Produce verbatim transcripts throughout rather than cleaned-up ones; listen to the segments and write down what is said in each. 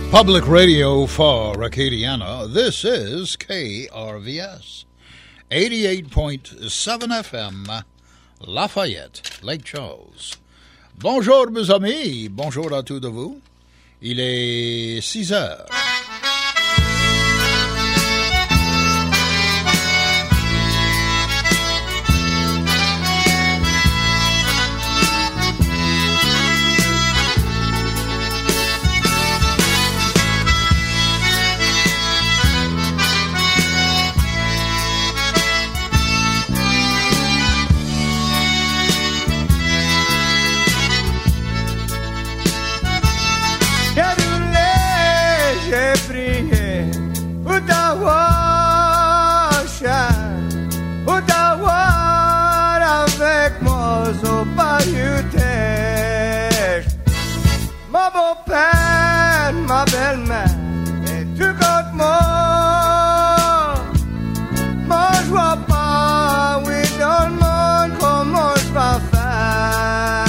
Public radio for Acadiana. This is K R V S. eighty-eight point seven F M, Lafayette, Lake Charles. Bonjour mes amis, bonjour à tous de vous. Il est six heures. Ma beau-père, ma belle-mère, et tout contre moi. Moi je vois pas, oui dans le monde, comment je vais faire.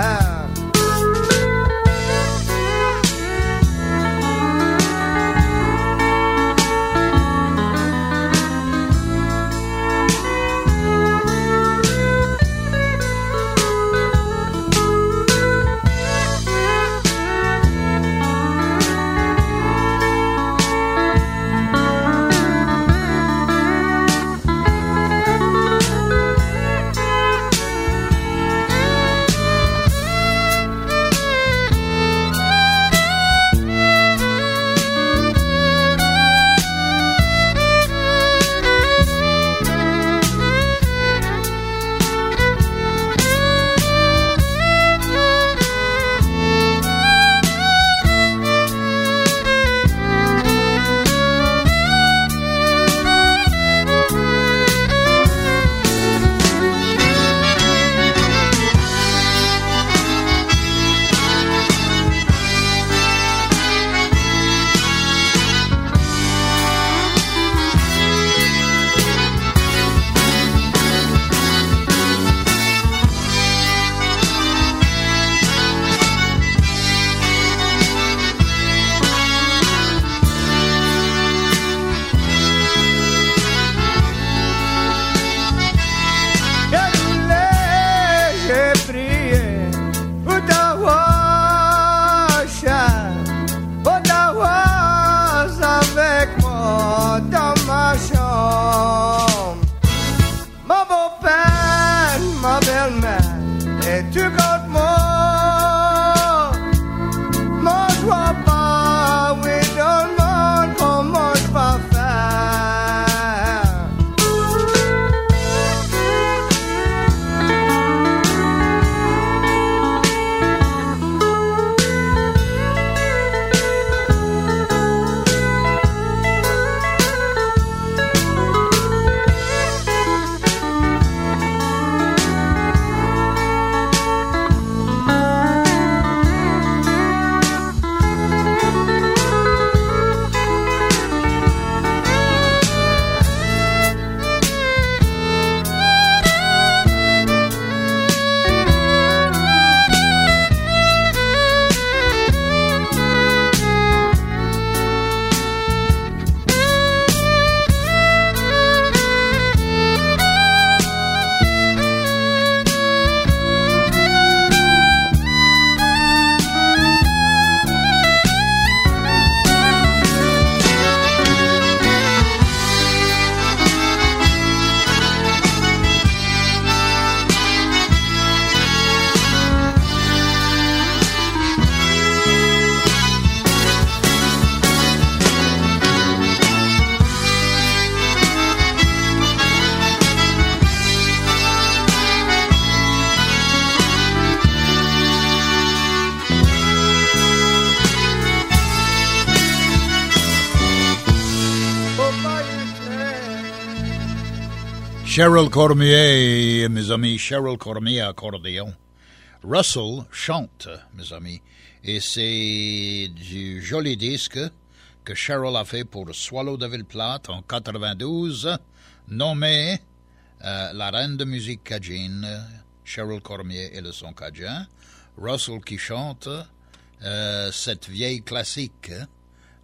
Cheryl Cormier, mes amis, Cheryl Cormier, accordéon. Russell chante, mes amis, et c'est du joli disque que Cheryl a fait pour Swallow de Ville-Plate en quatre-vingt-douze, nommé euh, La Reine de musique cadjine, Cheryl Cormier et le son cadjin. Russell qui chante euh, cette vieille classique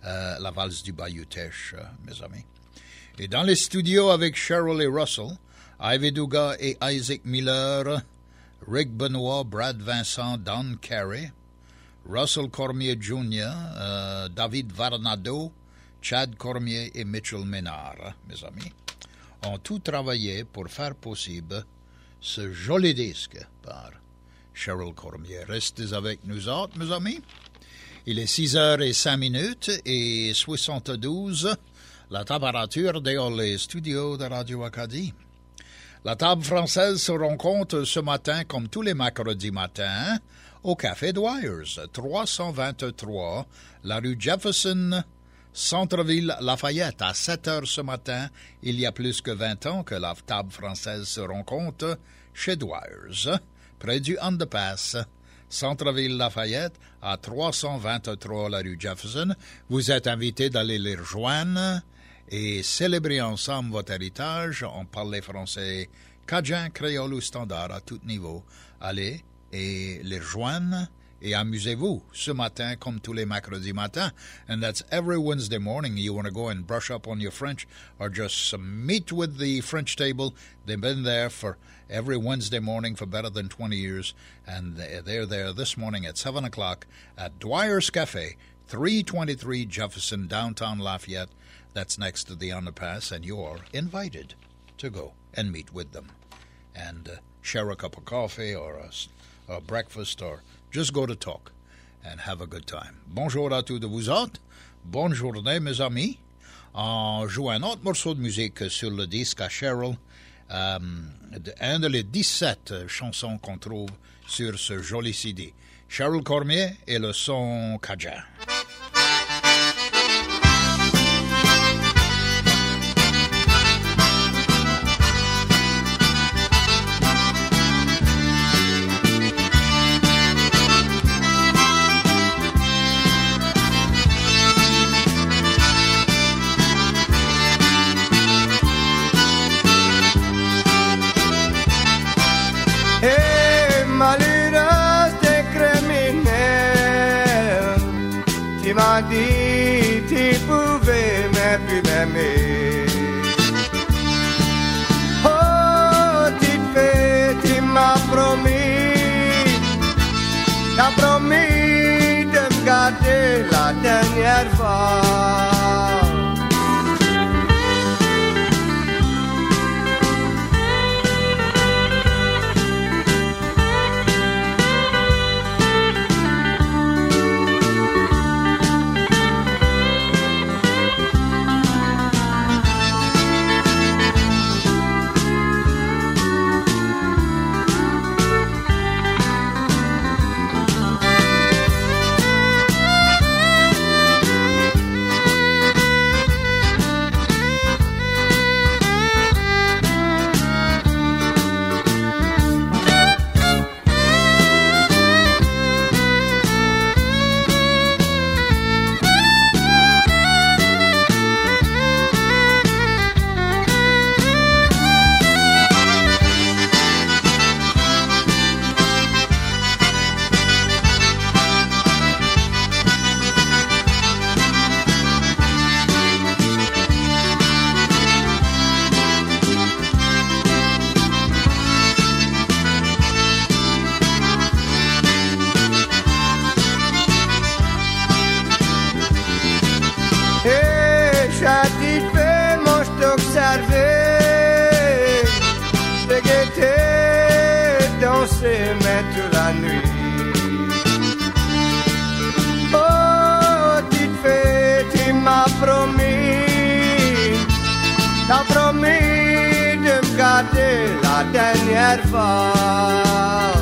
euh, la valse du Bayou Teche, euh, mes amis. Et dans les studios avec Cheryl et Russell, Ivy Dugas et Isaac Miller, Rick Benoit, Brad Vincent, Don Carey, Russell Cormier Junior, euh, David Varnado, Chad Cormier et Mitchell Ménard, mes amis, ont tout travaillé pour faire possible ce joli disque par Cheryl Cormier. Restez avec nous autres, mes amis. Il est six heures et cinq minutes et soixante-douze. La température dehors les studios de Radio Acadie. La table française se rencontre ce matin, comme tous les mercredis matins, au Café Dwyers, trois cent vingt-trois, la rue Jefferson, Centre-Ville Lafayette. À sept heures ce matin, il y a plus que vingt ans que la table française se rencontre chez Dwyers, près du underpass. Centre-Ville Lafayette, à trois cent vingt-trois, la rue Jefferson. Vous êtes invités d'aller les rejoindre et célébrer ensemble votre héritage en parlant français, cajun, créole ou standard à tout niveau. Allez et les rejoindre et amusez-vous ce matin comme tous les mercredis matins. And that's every Wednesday morning. You want to go and brush up on your French or just meet with the French table. They've been there for every Wednesday morning for better than twenty years. And they're there this morning at seven o'clock at Dwyer's Cafe, three twenty-three Jefferson, downtown Lafayette. That's next to the underpass, and you're invited to go and meet with them and uh, share a cup of coffee or a, a breakfast or just go to talk and have a good time. Bonjour à tous de vous autres. Bonne journée, mes amis. On joue un autre morceau de musique sur le disque à Cheryl, um, un de les dix-sept chansons qu'on trouve sur ce joli C D. Cheryl Cormier et le son cajun. Tu m'as dit tu pouvais même plus m'aimer. Oh, tu te fais, tu m'as promis, t'as promis de me garder la dernière fois. Toute la nuit. Oh, tu te fais, tu m'as promis, t'as promis de me garder la dernière fois.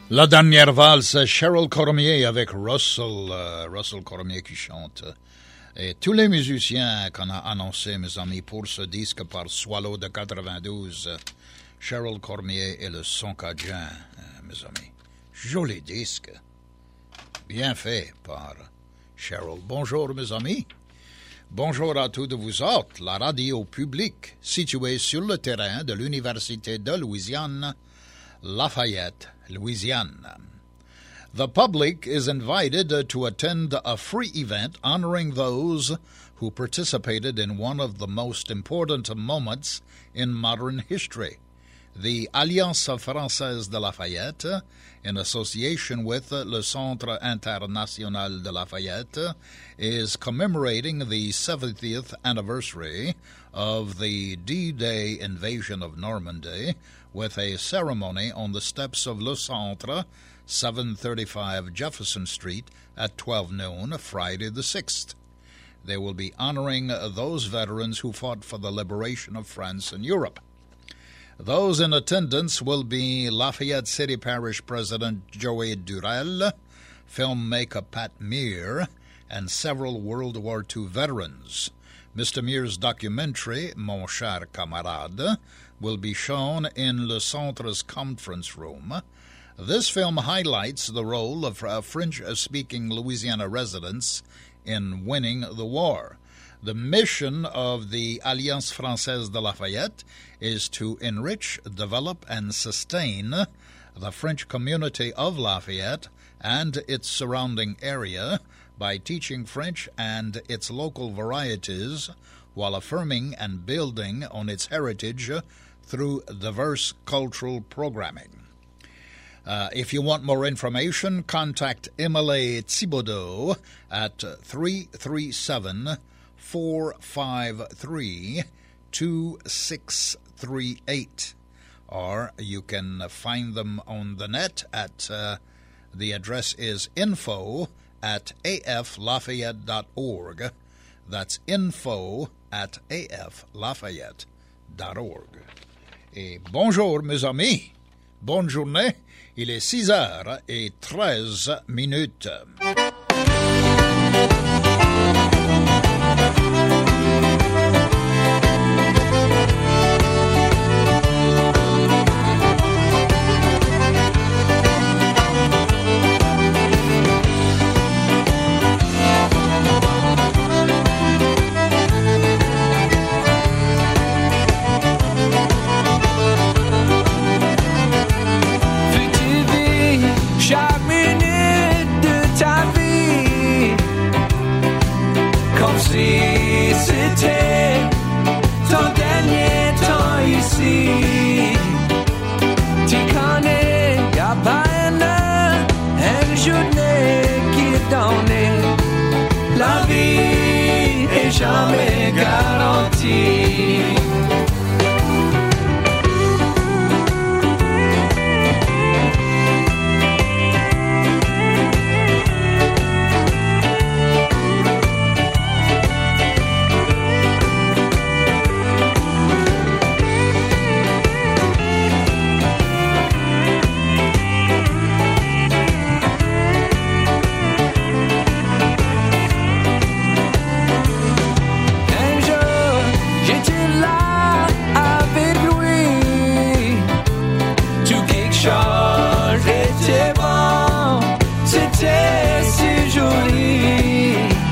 La dernière valse, Cheryl Cormier avec Russell, euh, Russell Cormier qui chante. Et tous les musiciens qu'on a annoncés, mes amis, pour ce disque par Swallow de quatre-vingt-douze, Cheryl Cormier et le son cajun, euh, mes amis. Joli disque. Bien fait par Cheryl. Bonjour, mes amis. Bonjour à tous de vous autres, la radio publique située sur le terrain de l'Université de Louisiane, Lafayette, Louisiane. The public is invited to attend a free event honoring those who participated in one of the most important moments in modern history. The Alliance Française de Lafayette, in association with le Centre International de Lafayette, is commemorating the seventieth anniversary of the D-Day invasion of Normandy with a ceremony on the steps of Le Centre, seven thirty-five Jefferson Street at twelve noon, Friday the sixth. They will be honoring those veterans who fought for the liberation of France and Europe. Those in attendance will be Lafayette City Parish President Joey Durrell, filmmaker Pat Meir, and several World War Two veterans. Mister Meir's documentary, Mon Cher Camarade, will be shown in Le Centre's conference room. This film highlights the role of French-speaking Louisiana residents in winning the war. The mission of the Alliance Française de Lafayette is to enrich, develop, and sustain the French community of Lafayette and its surrounding area by teaching French and its local varieties while affirming and building on its heritage through diverse cultural programming. Uh, if you want more information, contact Emily Thibodeau at three three seven, four five three, two six three eight. Or you can find them on the net at, uh, the address is info at a f lafayette dot org. That's info at a f lafayette dot org. Et bonjour, mes amis. Bonne journée. Il est six heures et treize minutes. C'était ton dernier temps ici. Tu connais, y'a pas une heure, une journée qui est donnée. La vie est jamais garantie. C'était si joli.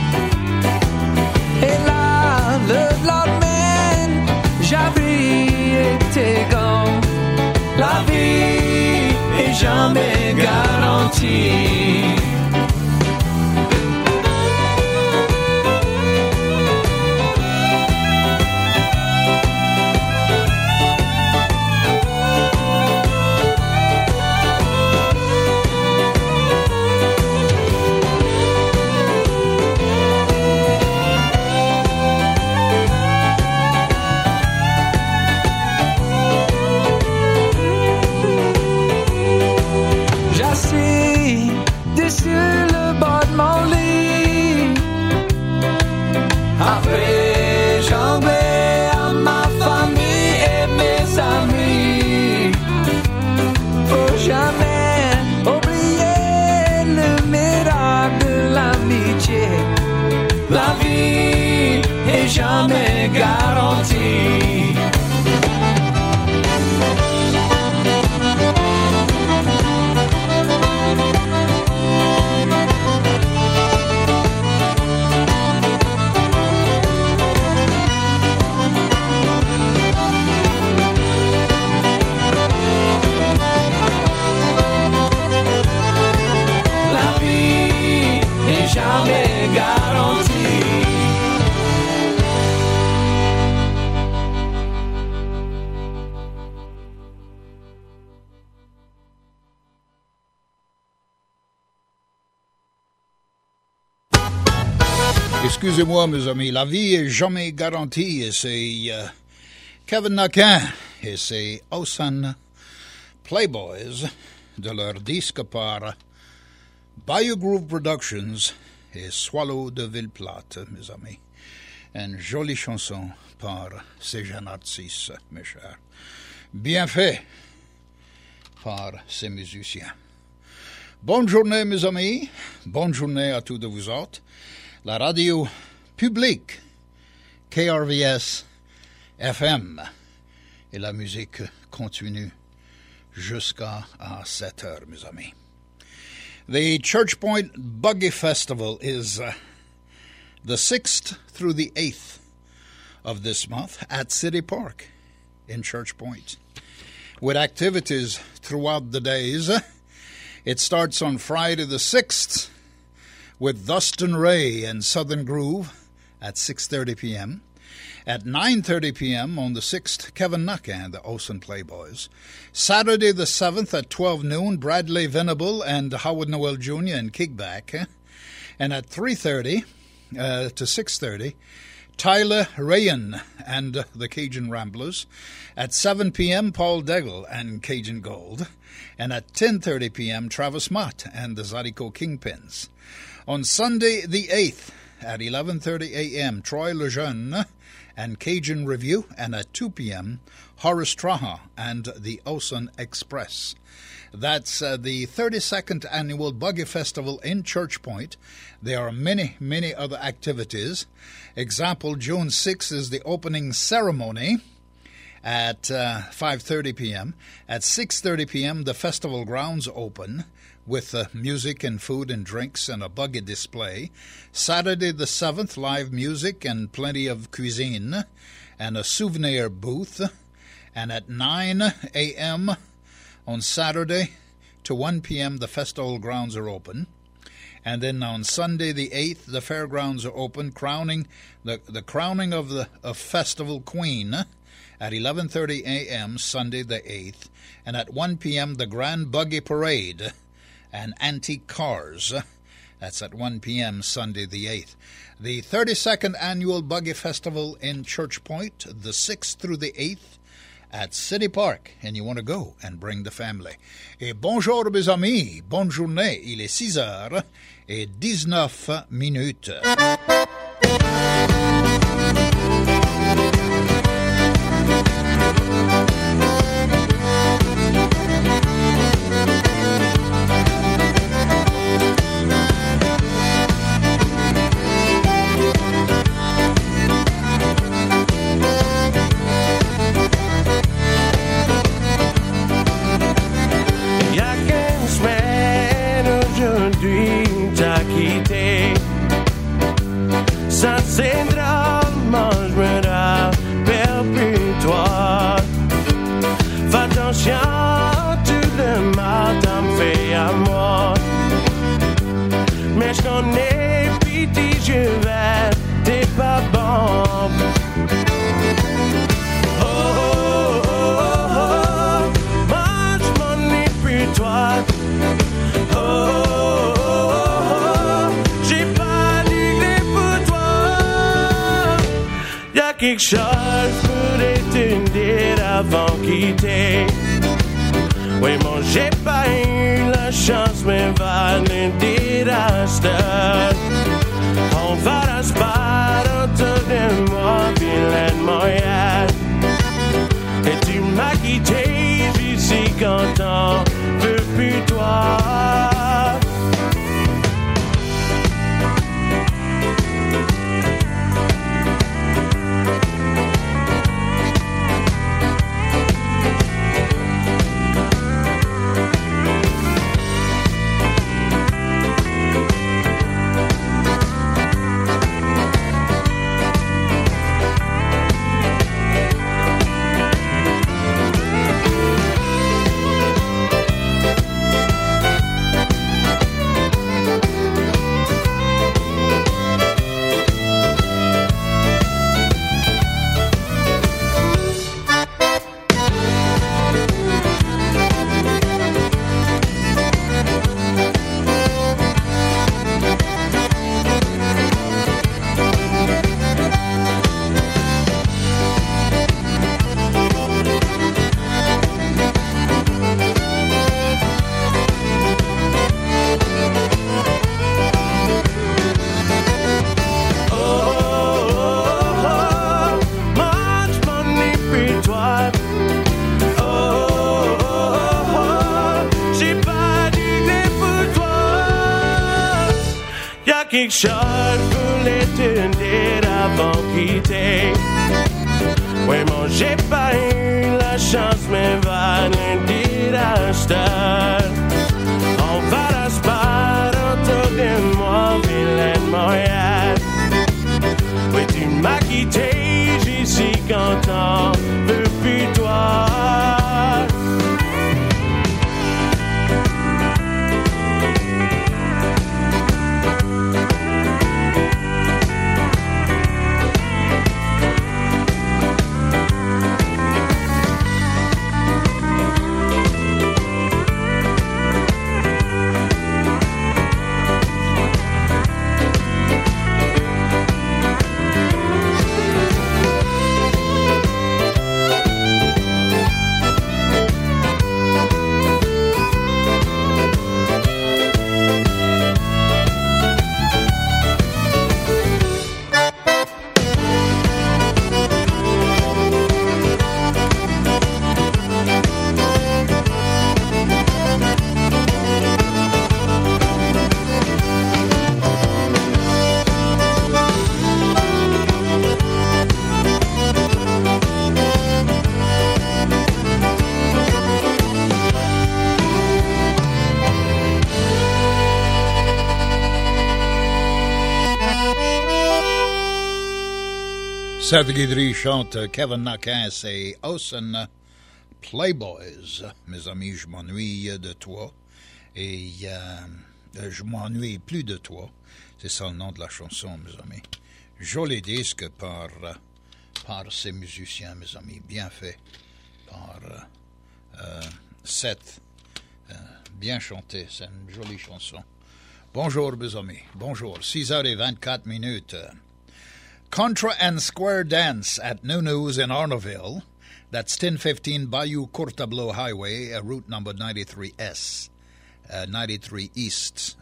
Et là, le lendemain, j'avais été grand. La vie est jamais garantie. Excusez-moi, mes amis, la vie est jamais garantie et c'est euh, Kevin Naquin et c'est Ocean Playboys de leur disque par Bayou Groove Productions et Swallow de Ville-Plate, mes amis. Une jolie chanson par ces jeunes artistes, mes chers. Bien fait par ces musiciens. Bonne journée, mes amis. Bonne journée à tous de vous autres. La radio publique, K R V S F M, et la musique continue jusqu'à sept heures, mes amis. The Church Point Buggy Festival is uh, the sixth through the eighth of this month at City Park in Church Point, with activities throughout the days. It starts on Friday the sixth with Dustin Ray and Southern Groove at six thirty p.m. At nine thirty p.m. on the sixth, Kevin Naquin and the Ocean Playboys. Saturday the seventh at twelve noon, Bradley Venable and Howard Noel Junior and Kickback. And at three thirty uh, to six thirty, Tyler Rayan and uh, the Cajun Ramblers. At seven p.m., Paul Deggle and Cajun Gold. And at ten thirty p.m., Travis Mott and the Zydeco Kingpins. On Sunday the eighth at eleven thirty a.m., Troy Lejeune and Cajun Review, and at two p.m., Horace Traha and the Ocean Express. That's uh, the thirty-second Annual Buggy Festival in Church Point. There are many, many other activities. Example, June sixth is the opening ceremony at uh, five thirty p.m. At six thirty p.m., the festival grounds open with uh, music and food and drinks and a buggy display. Saturday the seventh, live music and plenty of cuisine and a souvenir booth. And at nine a.m. on Saturday to one p.m., the festival grounds are open. And then on Sunday the eighth, the fairgrounds are open, crowning the, the crowning of the of Festival Queen at eleven thirty a.m. Sunday the eighth. And at one p.m., the Grand Buggy Parade and antique cars. That's at one p.m. Sunday the eighth. The thirty-second Annual Buggy Festival in Church Point, the sixth through the eighth, at City Park. And you want to go and bring the family. Et bonjour mes amis, bonne journée. Il est six heures et dix-neuf minutes. Ça c'est drôlement, je me rappelle plus toi. Fais attention, tout le mal t'en fait à moi. Mais je connais pitié, je vais, t'es pas bon. Oh, oh, oh, oh, oh, moi je m'en ai plus toi. Oh, oh, oh, j'ai pas d'idée pour toi. Y'a quelque chose pour te dire avant de quitter. Oui, moi j'ai pas eu la chance, mais va le dire à cette heure. On va se battre autour de moi, vilaine moyenne. Et tu m'as quitté, je suis content, veux plus toi. quelque chose pour les tenir avant de quitter. Oui, moi j'ai pas eu la chance, mais va le dire à Star. On va la spar autour de moi, vilaine Montréal. Oui, tu m'as quitté, j'y suis content depuis toi. Seth Guidry chante Kevin Nakas et Ocean Playboys. Mes amis, je m'ennuie de toi. Et euh, je m'ennuie plus de toi. C'est ça le nom de la chanson, mes amis. Joli disque par, par ces musiciens, mes amis. Bien fait par euh, Seth. Euh, bien chanté. C'est une jolie chanson. Bonjour, mes amis. Bonjour. six heures vingt-quatre minutes. Contra and Square Dance at Nunu's in Arnoville. That's ten fifteen Bayou Courtableau Highway, uh, route number ninety-three S, uh, ninety-three East.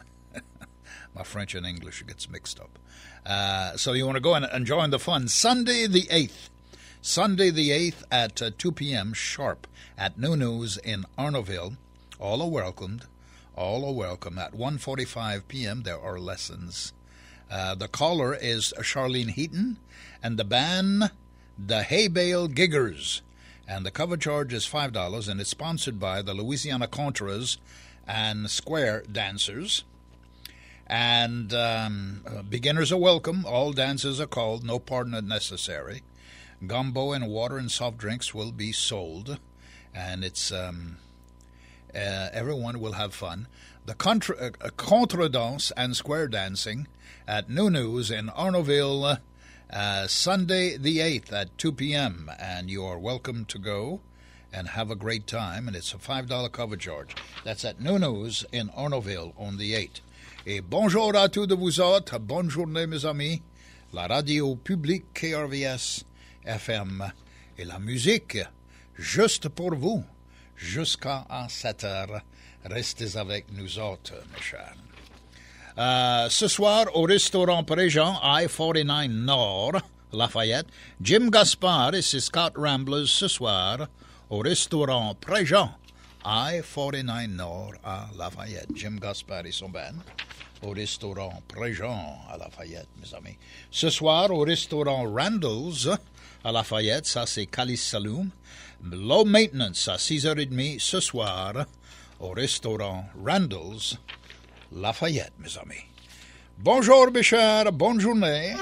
My French and English gets mixed up. Uh, so you want to go and, and join the fun. Sunday the eighth. Sunday the eighth at uh, two p.m. sharp at Nunu's in Arnoville. All are welcomed. All are welcome. At one forty-five p.m. there are lessons. Uh, the caller is Charlene Heaton, and the band, the Hay Bale Giggers. And the cover charge is five dollars, and it's sponsored by the Louisiana Contras and Square Dancers. And um, uh, beginners are welcome. All dances are called. No partner necessary. Gumbo and water and soft drinks will be sold. And it's um, uh, everyone will have fun. The contra, uh, Contradance and Square Dancing at Nunu's in Arnoville, uh, Sunday the eighth at two p.m. And you are welcome to go and have a great time. And it's a five dollars cover charge. That's at Nunu's in Arnoville on the eighth. Et bonjour à tous de vous autres. Bonne journée, mes amis. La radio publique K R V S F M et la musique juste pour vous jusqu'à sept heures. Restez avec nous autres, mes chers. Euh, ce soir, au restaurant Préjean, I quarante-neuf Nord, Lafayette, Jim Gaspard et ses Scott Ramblers ce soir, au restaurant Préjean, I quarante-neuf Nord à Lafayette. Jim Gaspard et son band, au restaurant Préjean à Lafayette, mes amis. Ce soir, au restaurant Randall's à Lafayette, ça c'est Calice Saloon. Low Maintenance à six heures trente ce soir, au restaurant Randall's, Lafayette, mes amis. Bonjour, mes chers, bonne journée.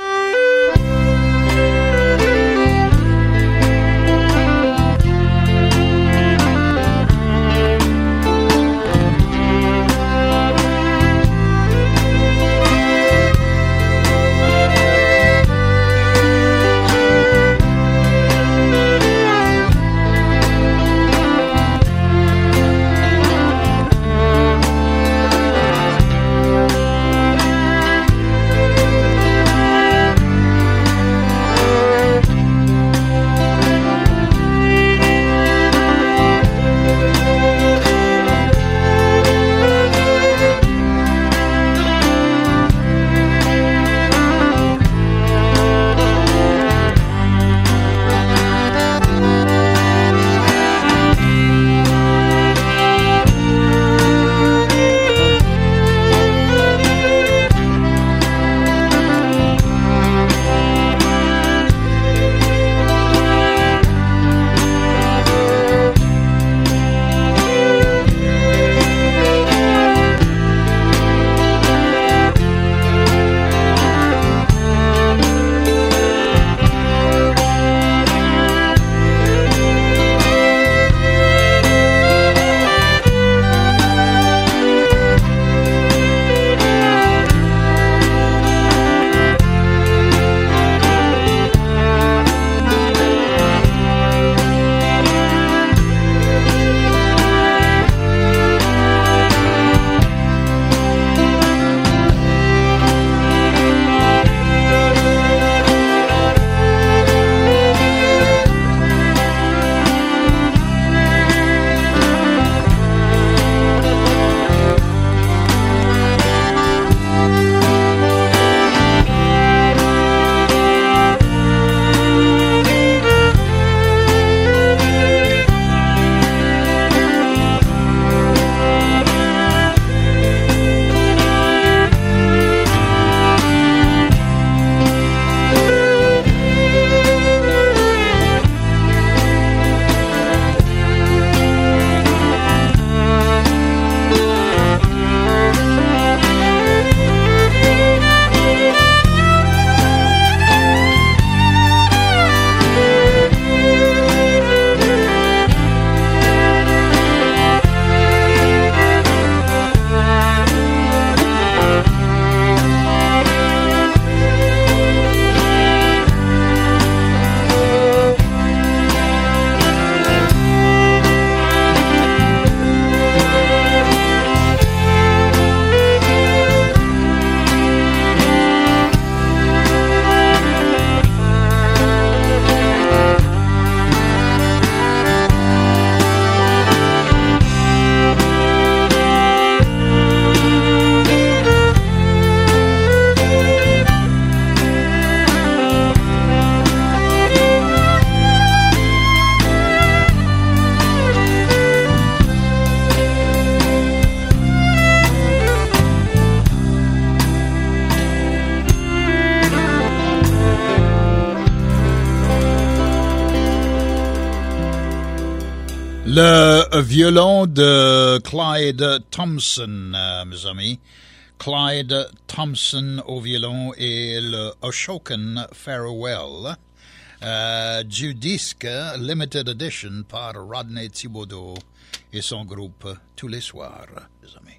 Le violon de Clyde Thompson, euh, mes amis. Clyde Thompson au violon et le Ashokan Farewell euh, du disque Limited Edition par Rodney Thibodeau et son groupe Tous les soirs, mes amis.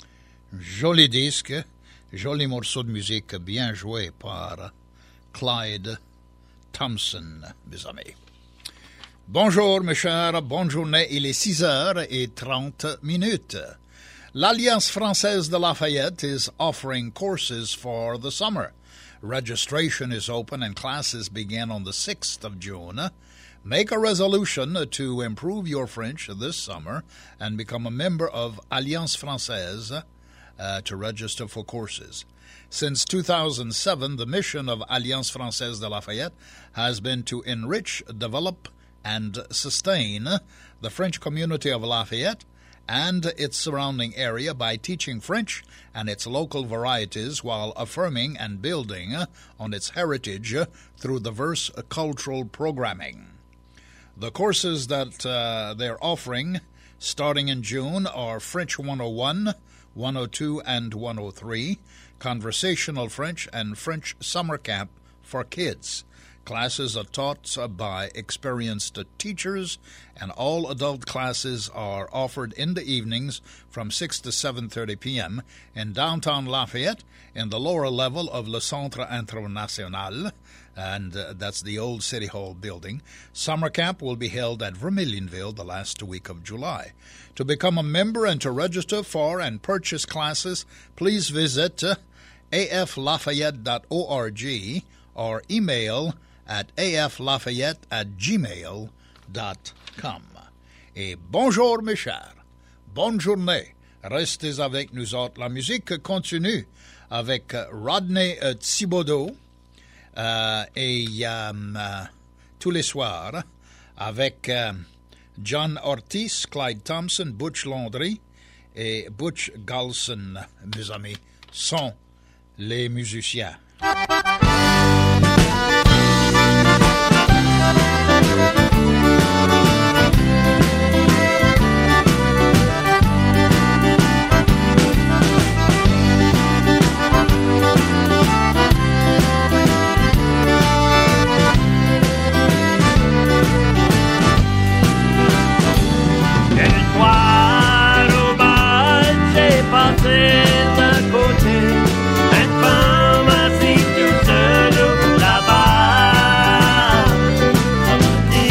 Joli disque, joli morceau de musique bien joué par Clyde Thompson, mes amis. Bonjour, mes chers, bonne journée, il est six heures trente minutes. L'Alliance Française de Lafayette is offering courses for the summer. Registration is open and classes begin on the sixth of June. Make a resolution to improve your French this summer and become a member of Alliance Française uh, to register for courses. Since two thousand seven, the mission of Alliance Française de Lafayette has been to enrich, develop, and sustain the French community of Lafayette and its surrounding area by teaching French and its local varieties while affirming and building on its heritage through diverse cultural programming. The courses that uh, they're offering starting in June are French one oh one, one oh two, and one oh three, Conversational French, and French Summer Camp for Kids. Classes are taught by experienced teachers, and all adult classes are offered in the evenings from six to seven thirty p.m. in downtown Lafayette in the lower level of Le Centre International, and uh, that's the old City Hall building. Summer camp will be held at Vermilionville the last week of July. To become a member and to register for and purchase classes, please visit uh, a f lafayette dot org or email at a f lafayette at gmail dot com. Et bonjour mes chers, bonne journée, restez avec nous autres. La musique continue avec Rodney euh, Thibodeau euh, et euh, euh, tous les soirs avec euh, John Ortiz, Clyde Thompson, Butch Landry et Butch Galson, mes amis, sont les musiciens. D'un côté, une femme assise toute seule là-bas.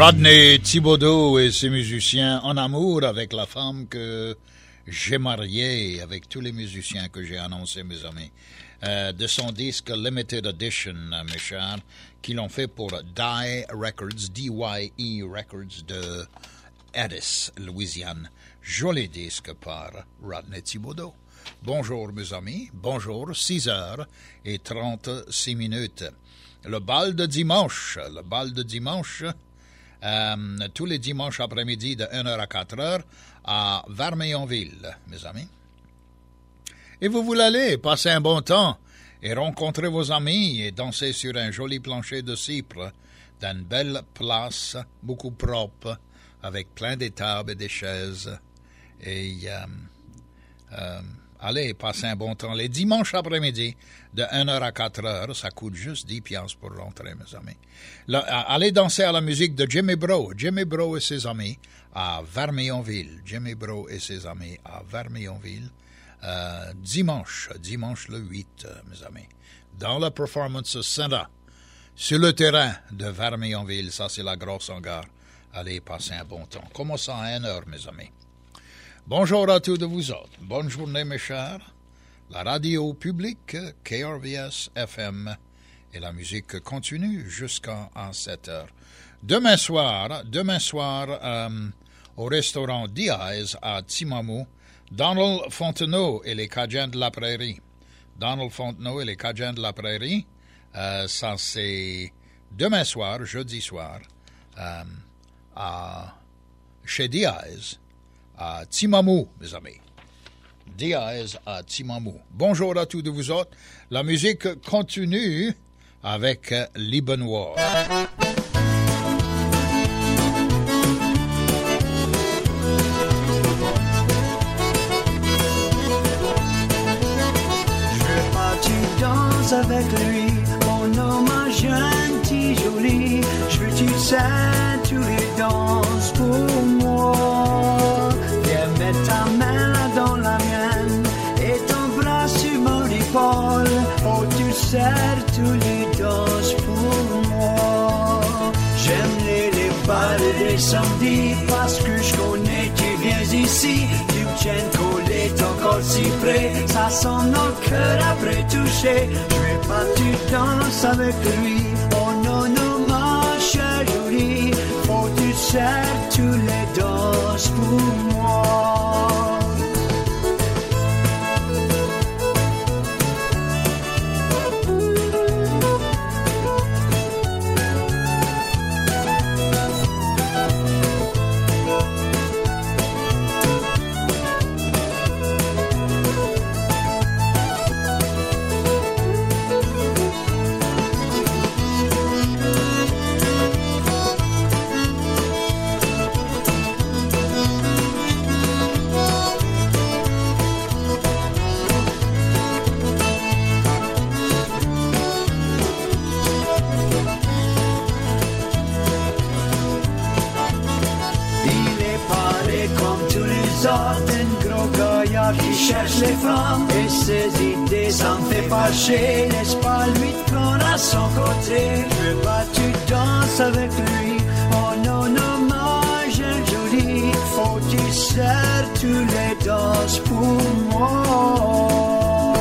Rodney Thibodeau et ses musiciens en amour avec la femme que j'ai mariée, avec tous les musiciens que j'ai annoncés, mes amis. Euh, de son disque Limited Edition, mes chers, qu'ils l'ont fait pour Die Records, D Y E Records de Addis, Louisiane. Joli disque par Rodney Thibodeau. Bonjour, mes amis. Bonjour, six heures et trente-six minutes. Le bal de dimanche. Le bal de dimanche, euh, tous les dimanches après-midi de une heure à quatre heures à Vermeillonville, mes amis. Et vous voulez aller passer un bon temps et rencontrer vos amis et danser sur un joli plancher de cypre dans une belle place, beaucoup propre, avec plein de tables et des chaises. Et euh, euh, allez passer un bon temps. Les dimanches après-midi, de une heure à quatre heures, ça coûte juste dix piastres pour rentrer, mes amis. Là, allez danser à la musique de Jimmy Bro. Jimmy Bro et ses amis à Vermeillonville. Jimmy Bro et ses amis à Vermeillonville. Euh, dimanche, dimanche le huit, mes amis. Dans la Performance Center, sur le terrain de Vermeillonville, ça c'est la grosse hangar. Allez passer un bon temps. Commençons à une heure, mes amis. Bonjour à tous de vous autres. Bonne journée, mes chers. La radio publique, K R V S F M, et la musique continue jusqu'à sept heures. Demain soir, demain soir, euh, au restaurant Diaz à Timamou, Donald Fontenot et les Cajuns de la Prairie. Donald Fontenot et les Cajuns de la Prairie, euh, ça c'est demain soir, jeudi soir, euh, à, chez Diaz, à Timamou, mes amis. Diaz à Timamou. Bonjour à tous de vous autres. La musique continue avec Liebenoir. Avec lui, mon homme gentil, joli, je veux tu sais, tu les danses pour moi. Viens mettre ta main dans la mienne et ton bras sur mon épaule. Oh, tu sais, tu les danses pour moi. J'aime les, les balles des samedis parce que je connais, tu viens ici. Tu me tiens collé, ton corps si près, ça sent notre cœur après toucher. Pas tu danses avec lui, oh non, non, ma chère jolie, faut tu sais, tu les danses pour moi. Qui cherche les femmes et ses idées, ça me fait fâcher. Laisse pas lui te prendre à son côté. Je veux pas tu danses avec lui. Oh non, non, ma jeune jolie, faut tu serres, tu les danses pour moi.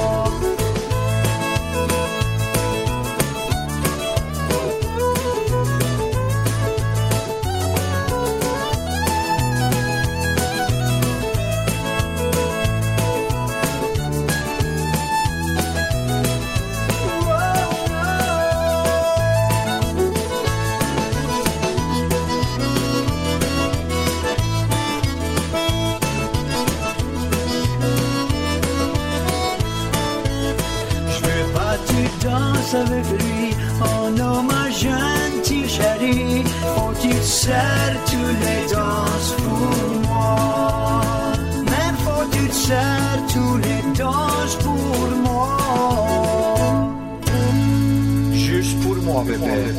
Avec lui, oh non, ma gentille chérie, faut tu serres, tu les danses pour moi. Mais faut tu serres, tu les danses pour moi. Juste pour moi, bébé.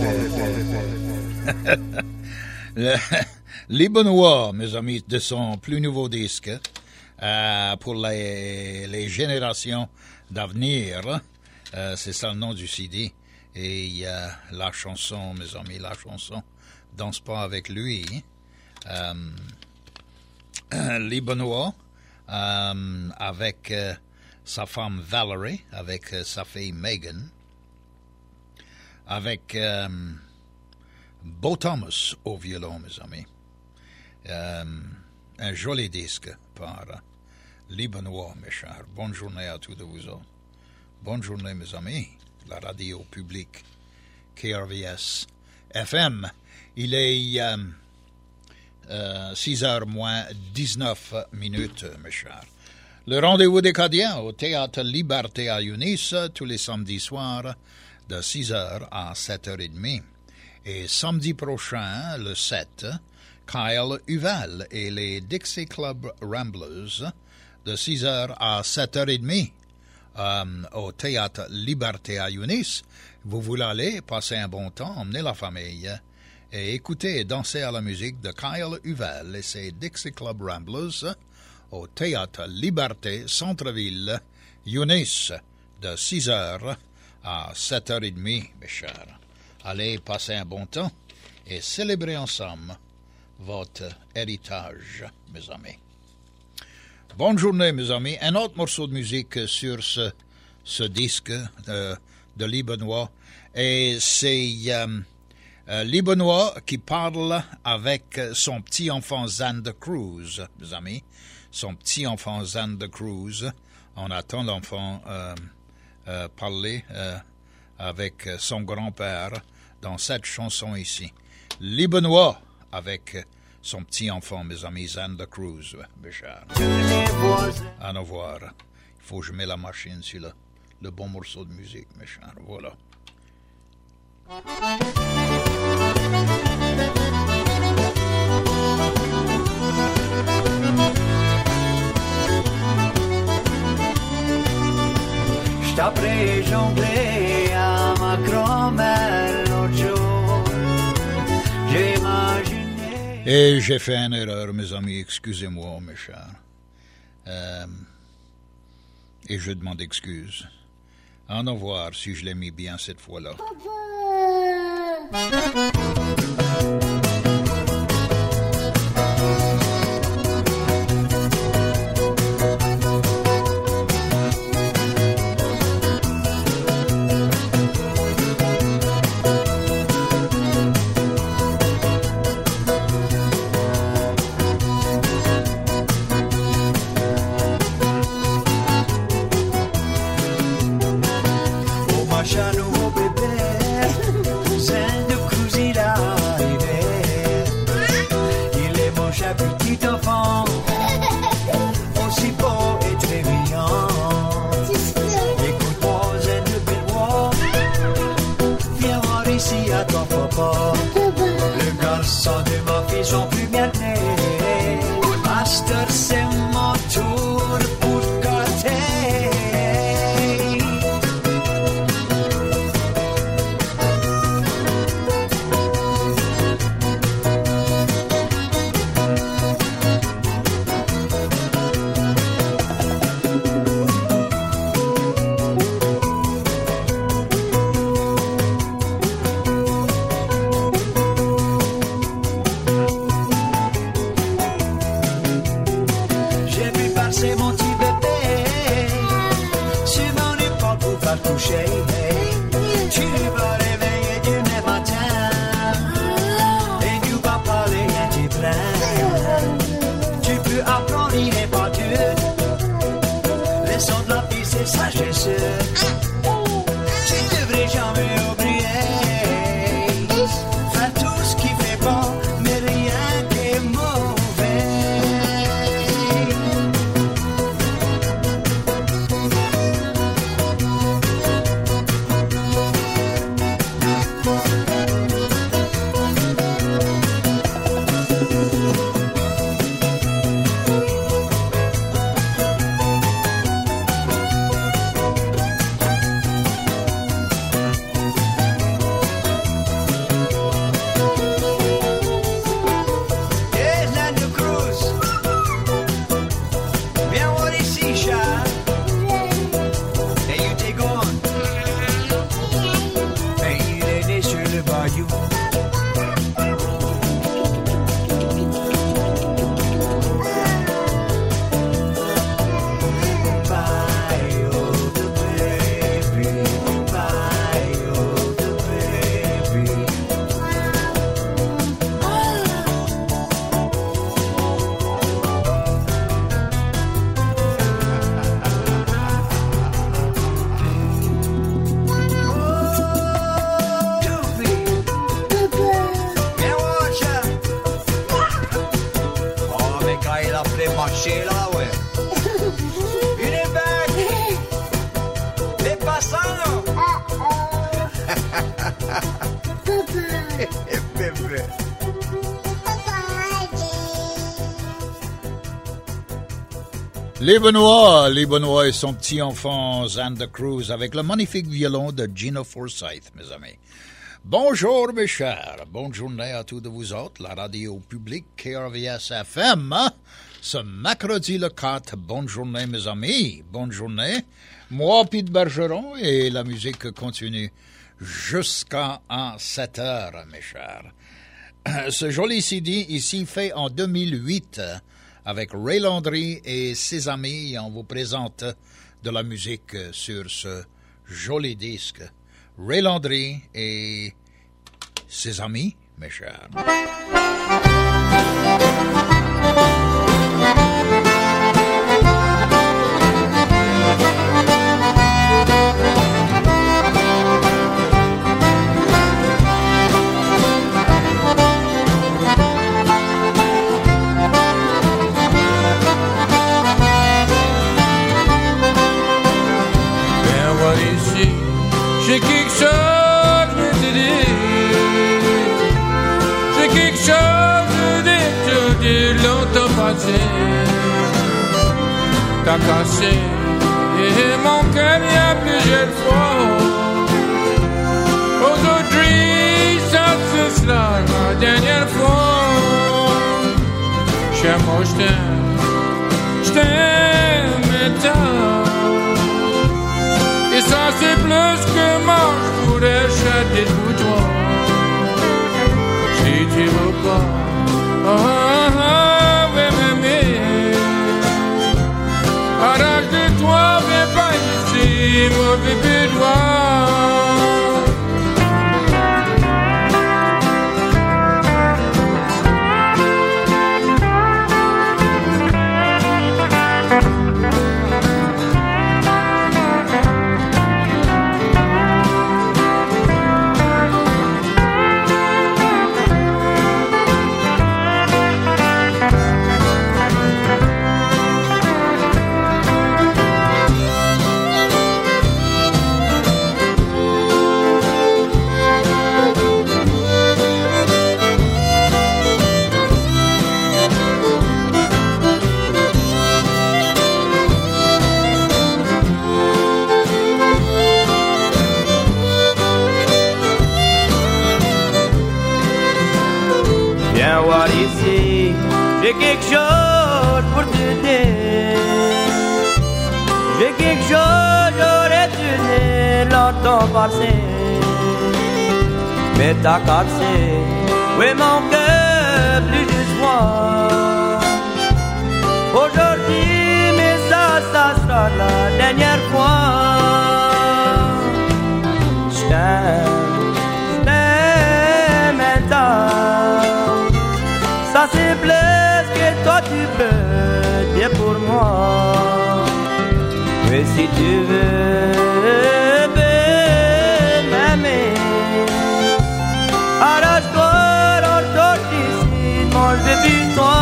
Les Benoît, mes amis, de son plus nouveau disque, euh, pour les, les générations d'avenir. Euh, c'est ça le nom du C D. Et euh, la chanson, mes amis, la chanson « Danse pas avec lui euh, ». Les Benoît, euh, avec euh, sa femme Valerie, avec euh, sa fille Megan, avec euh, Beau Thomas au violon, mes amis. Euh, un joli disque par euh, Les Benoît, mes chers. Bonne journée à tous de vous autres. Bonne journée, mes amis. La radio publique K R V S F M. Il est euh, euh, six heures moins dix-neuf minutes, mes chers. Le rendez-vous des Cadiens au Théâtre Liberté à Eunice tous les samedis soirs de six heures à sept heures trente. Et samedi prochain, le sept, Kyle Huvel et les Dixie Club Ramblers de six heures à sept heures trente euh, au Théâtre Liberté à Eunice. Vous voulez aller passer un bon temps, emmener la famille et écouter et danser à la musique de Kyle Huvel et ses Dixie Club Ramblers au Théâtre Liberté, Centre-Ville, Eunice, de six heures à sept heures trente, mes chers. Allez passer un bon temps et célébrer ensemble votre héritage, mes amis. Bonne journée, mes amis. Un autre morceau de musique sur ce, ce disque de, de Lee Benoît. Et c'est euh, euh, Lee Benoît qui parle avec son petit-enfant Xander Cruz, mes amis. Son petit-enfant Xander Cruz. On attend l'enfant euh, euh, parler euh, avec son grand-père dans cette chanson ici. Lee Benoît avec son petit-enfant, mes amis, Xander Cruz, Béchard. À nous voir. Il faut que je mette la machine sur le, le bon morceau de musique, mes chers. Voilà. Je t'apprends jongler à ma grand-mère l'autre jour. J'ai imaginé. Et j'ai fait une erreur, mes amis, excusez-moi, mes chers. Euh, et je demande excuse. À en voir si je l'ai mis bien cette fois-là. Le garçon de ma fille sont plus bien nés. Master, c'est mon tour pour gâter. Coucher, tu vas réveiller demain matin et tu vas parler un petit plein. Tu peux apprendre, il n'est pas dur. Les sons de la vie, c'est sagesse. Tu devrais jamais oublier. Fais tout ce qui fait bon, mais rien qui est mauvais. Les Benoît, les Benoît et son petit-enfant Xander Cruz avec le magnifique violon de Gina Forsyth, mes amis. Bonjour, mes chers. Bonne journée à tous de vous autres. La radio publique K R V S F M. Ce mercredi le quatre. Bonne journée, mes amis. Bonne journée. Moi, Pete Bergeron, et la musique continue jusqu'à sept heures, mes chers. Ce joli C D ici fait en deux mille huit avec Ray Landry et ses amis. On vous présente de la musique sur ce joli disque. Ray Landry et ses amis, mes chers. J'ai quelque chose à te dire. J'ai quelque chose à te dire longtemps passé. T'as cassé et mon cœur y a plusieurs fois. Aujourd'hui, ça ce sera la dernière fois. Cher moi, je t'aime, je t'aime et tant. Et ça c'est plus que moi je pourrais chanter pour toi. Si tu veux pas, oh, oh, oh, viens m'aimer. Arrache de toi, viens pas ici, moi viens plus toi. J'ai quelque chose pour te dire. J'ai quelque chose, j'aurais dû dire longtemps passé. Mais t'as cassé, oui mon cœur plus juste moi. Aujourd'hui, mais ça, ça sera la dernière fois. J't'aime, j't'aime maintenant. Ça c'est plus que toi tu peux dire pour moi. Mais si tu veux, veux m'aimer, arrache-toi, range-toi ici, moi je veux plus toi.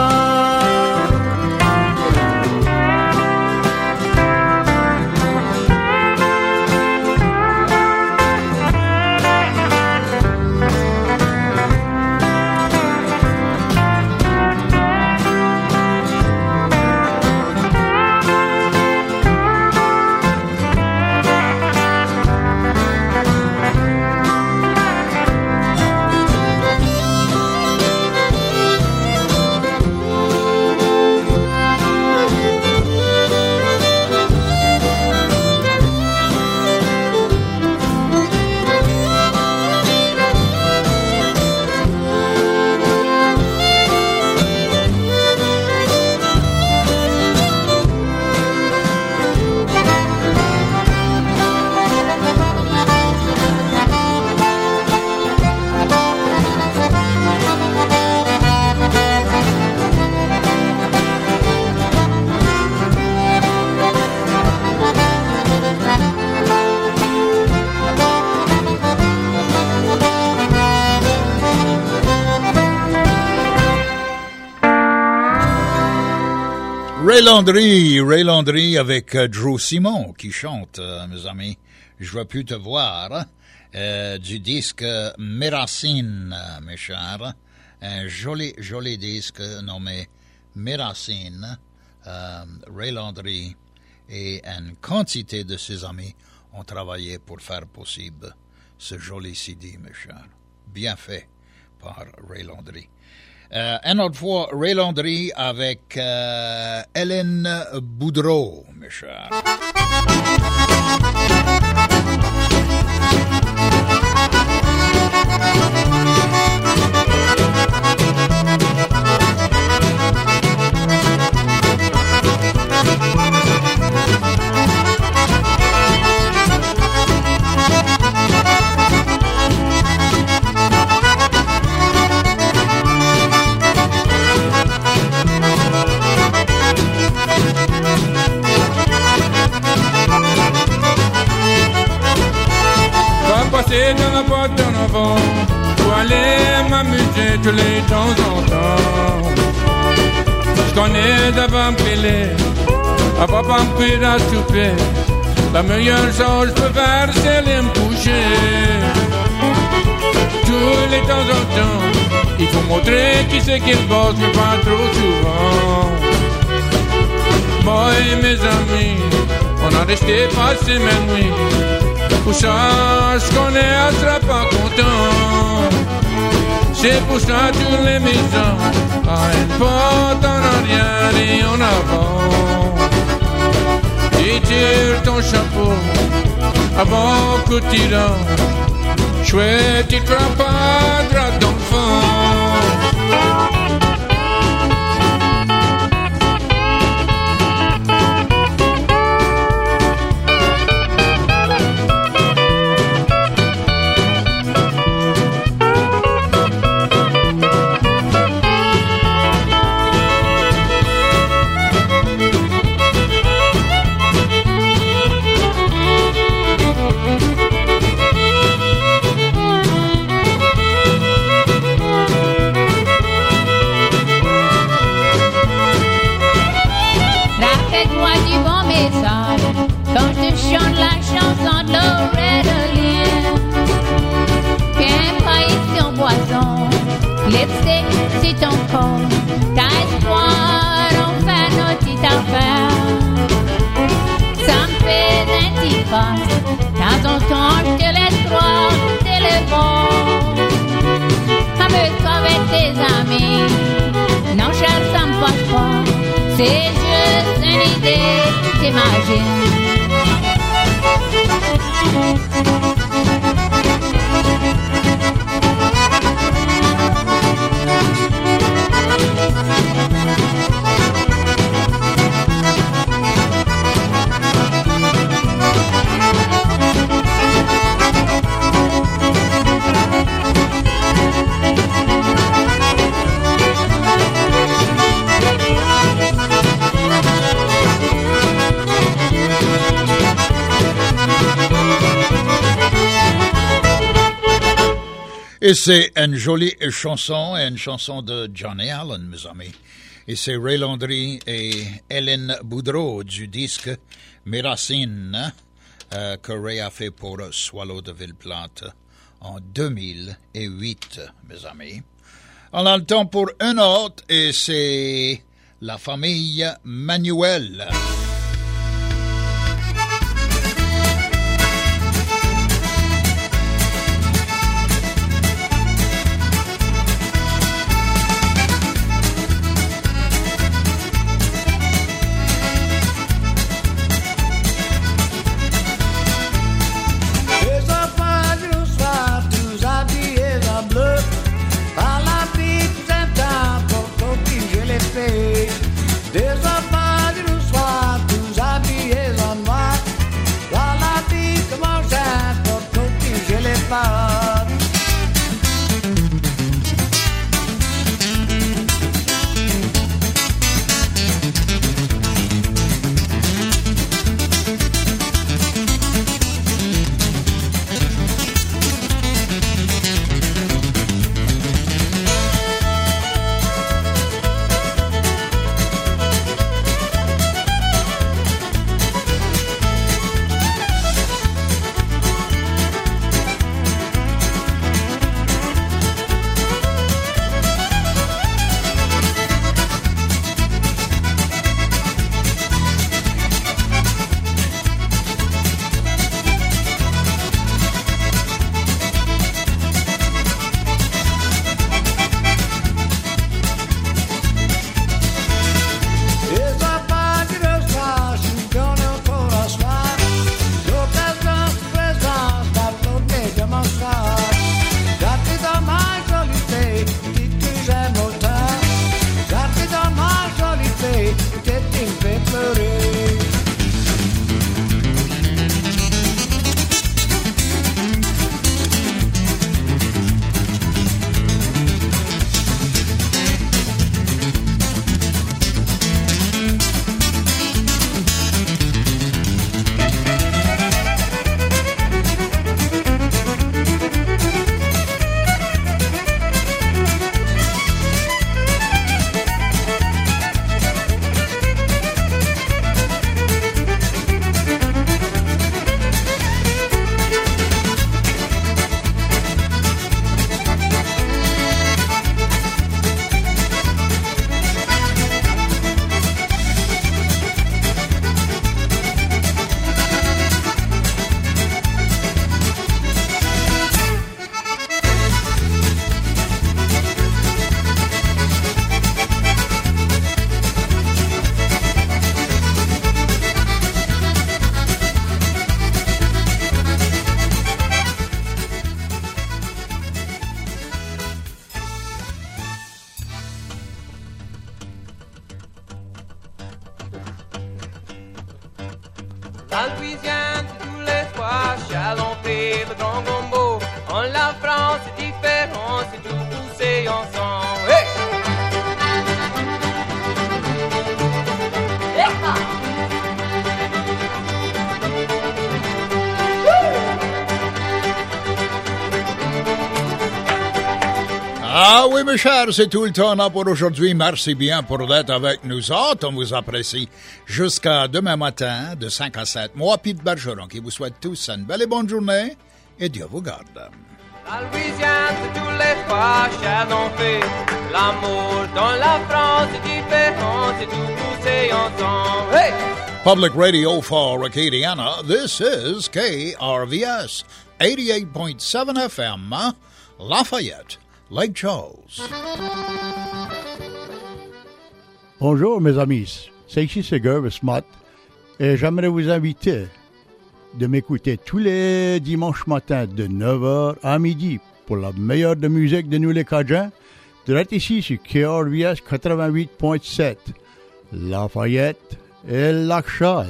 Ray Landry, Ray Landry avec euh, Drew Simon qui chante, euh, mes amis. Je veux plus te voir. euh, du disque Méracine, mes chers. Un joli, joli disque nommé Méracine. Euh, Ray Landry et une quantité de ses amis ont travaillé pour faire possible ce joli C D, mes chers. Bien fait par Ray Landry. Euh, une autre fois, Ray Landry avec euh, Hélène Boudreau, mes chers. Passer dans la boîte en avant pour aller m'amuser tous les temps en temps. Je connais d'avant pilé, à papa me pire à souper. La meilleure chose que je peux faire, c'est aller me coucher. Tous les temps en temps, il faut montrer qui c'est qu'il bosse, mais pas trop souvent. Moi et mes amis, on a resté passer mes nuits. Pour ça, je connais, elle sera pas content. C'est pour ça toutes les maisons à une porte en arrière et en avant. Et tire ton chapeau avant que tu rentres. Chouette, tu crois pas droit d'enfant. Quand je chante la chanson de Loretta Lynn, qu'un paille sur boisson, lipstick c'est ton corps, t'as espoir, on fait nos petites affaires. Ça me fait un petit pas, dans ton temps je te laisse croire, c'est le bon. Amuse-toi avec tes amis, non cher ça me passe pas, c'est juste une idée, t'imagines. Et c'est une jolie chanson, une chanson de Johnny Allen, mes amis. Et c'est Ray Landry et Hélène Boudreau du disque Méracine euh, que Ray a fait pour Swallow de Ville-Plate en deux mille huit, mes amis. On a le temps pour un autre et c'est la famille Manuel. Des enfants du soir La Louisiane, c'est tous les soirs, Chalon fait le grand gombo. En la France, c'est différent, c'est tout poussé ensemble. Hey! Ah oui, mes chers, c'est tout le temps là pour aujourd'hui. Merci bien pour d'être avec nous autres. On vous apprécie. Jusqu'à demain matin, de cinq à sept. Moi, Pete Bergeron, qui vous souhaite tous une belle et bonne journée. Et Dieu vous garde. La Louisiane, c'est tous les fois, Chalon fait l'amour. Dans la France, c'est différent, c'est tout poussé ensemble. Hey! Public Radio for Acadiana, this is K R V S, eighty-eight point seven F M, Lafayette, Lake Charles. Bonjour mes amis, c'est ici Segur Smart et j'aimerais vous inviter de m'écouter tous les dimanches matins de neuf heures à midi pour la meilleure de musique de nous les Cajuns, direct ici sur K R V S quatre-vingt-huit point sept, Lafayette et Lac Charles.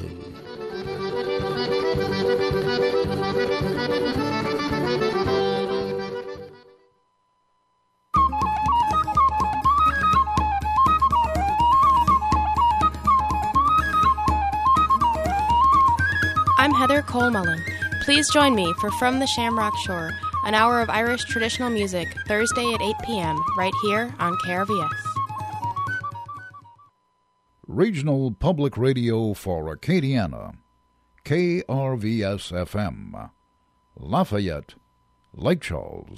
I'm Heather Cole Mullen. Please join me for From the Shamrock Shore, an hour of Irish traditional music, Thursday at eight p.m., right here on K R V S. Regional Public Radio for Acadiana, K R V S F M, Lafayette, Lake Charles.